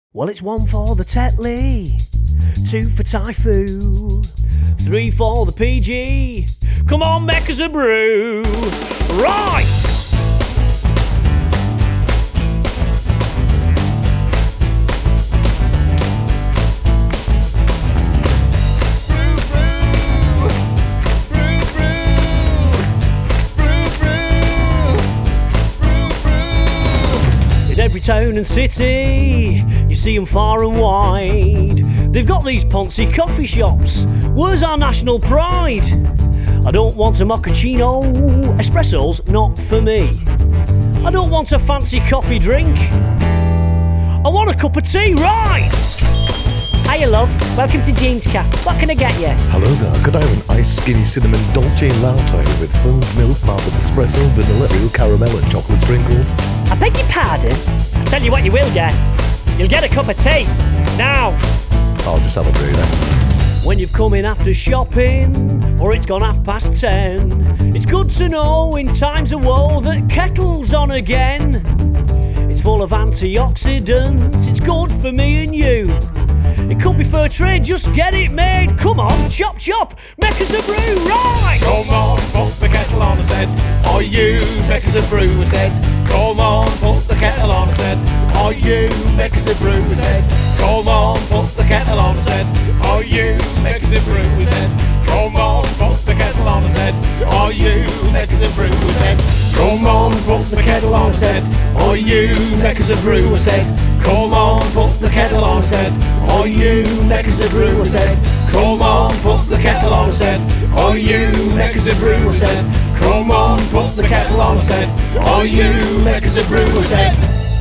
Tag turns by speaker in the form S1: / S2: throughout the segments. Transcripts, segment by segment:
S1: Well, it's 1 for the Tetley, 2 for Typhoo, 3 for the PG. Come on, make us a brew. Right! Every town and city, you see them far and wide. They've got these poncy coffee shops. Where's our national pride? I don't want a mochaccino, espresso's not for me. I don't want a fancy coffee drink, I want a cup of tea, right?
S2: Hiya love, welcome to Jean's Cafe. What can I get you?
S3: Hello there, could I have an iced skinny cinnamon dolce latte with foamed milk, marbled espresso, vanilla, real caramel and chocolate sprinkles?
S2: I beg your pardon? I'll tell you what you will get. You'll get a cup of tea. Now.
S3: I'll just have a brew then.
S1: When you've come in after shopping, or it's gone 10:30, it's good to know in times of woe that kettle's on again. It's full of antioxidants, it's good for me and you. It could be fair trade, just get it made. Come on, chop chop, make us a brew, right?
S4: Come on, put the kettle on, I said. Are you make us a brew, I said. Come on, put the kettle on, I said. Are you make us a brew, I said. Come on, put the kettle on, I said. Are you make us a brew, I said. Come on, put the kettle on, I said. Are you make us a brew, I said. Come on, put the kettle on, I said. Are you make us a brew, I said. Come on, put the kettle on, I said. Are you make us a brew, I said. Come on, put the kettle on, I said. Are you make us a brew, I said. Come on, put the kettle on, I said. Are you make us a brew, I said.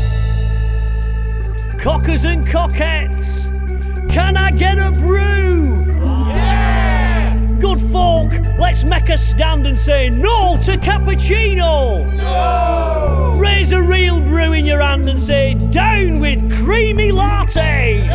S1: Cockers and cockettes, can I get a brew?
S4: Yeah!
S1: Good folk, let's make a stand and say no to cappuccino.
S4: No!
S1: Raise a real brew in your hand and say down with creamy lattes.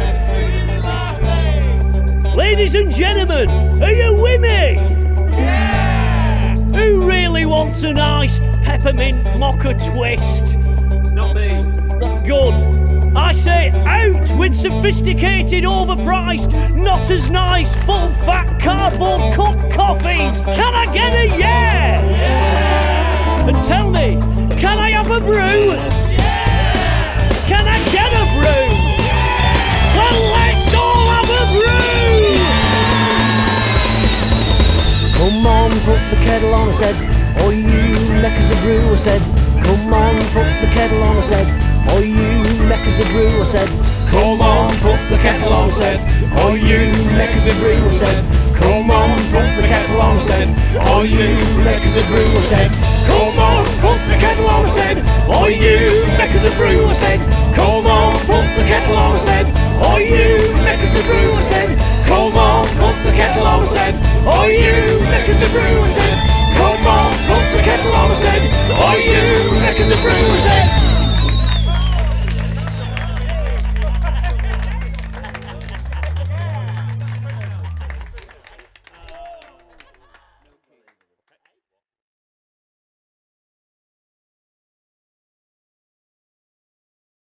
S1: Ladies and gentlemen, are you with me?
S4: Yeah!
S1: Who really wants an iced peppermint mocha twist?
S4: Not me.
S1: Good. I say out with sophisticated, overpriced, not as nice, full-fat cardboard cup coffees. Can I get a yeah?
S4: Yeah!
S1: And tell me, can I have a brew?
S4: Yeah!
S1: Can I get a brew?
S4: Yeah!
S1: Well, let's all have a brew! Come on, put the kettle on, I said. Oh, you make us a brew, I said. Come on, put the kettle on, I said. Oh, you make us a brew, I said.
S4: Come on, put the kettle on, I said. Oh, you make us a brew, I said. Come on, put the kettle on, I said. Oh, you make us a brew, I said. Come on, put the kettle on, I said. Oh, you make us a brew, I said. Come on, put the kettle on, I said. Oh, you make us a brew, I said. Come on, put the kettle on, I said. Oh, you make us a brew, I said. Come on, put the kettle on, I said. Oh, you make us a brew, I said.